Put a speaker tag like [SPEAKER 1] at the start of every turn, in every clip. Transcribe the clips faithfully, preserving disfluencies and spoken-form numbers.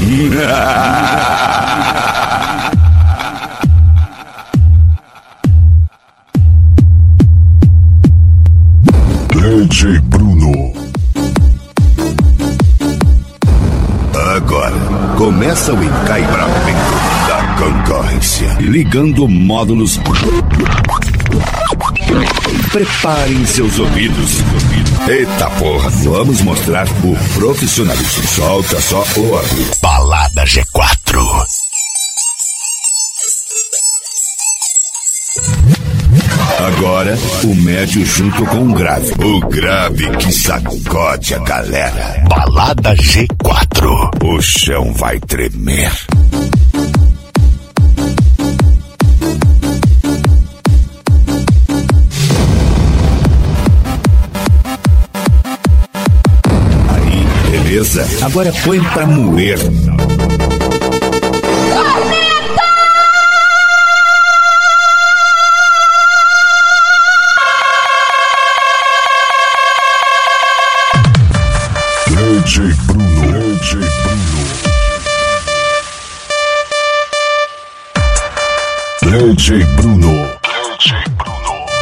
[SPEAKER 1] D J Bruno. Agora começa o encaibramento da concorrência. Ligando módulos. Preparem seus ouvidos. Eita porra, vamos mostrar o profissionalismo. Solta só o áudio. Balada G quatro. Agora, o médio junto com o grave. O grave que sacode a galera. Balada G quatro. O chão vai tremer. Aí, beleza? Agora põe pra moer. D J Bruno, D J Bruno, D J Bruno, D J Bruno.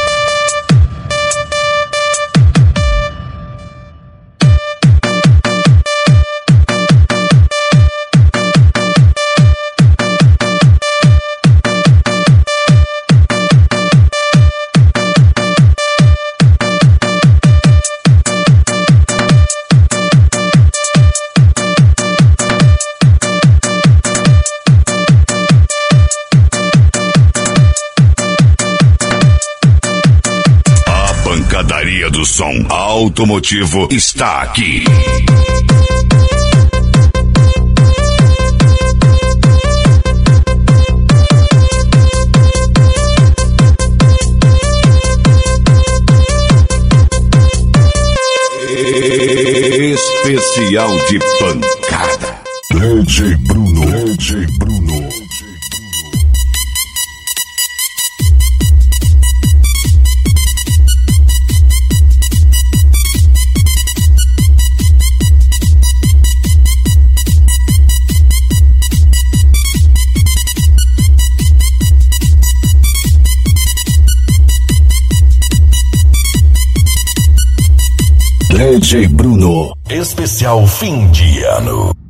[SPEAKER 1] Pancadaria do som automotivo está aqui. Especial de pancada. D J Bruno, D J Bruno. D J Bruno, especial fim de ano.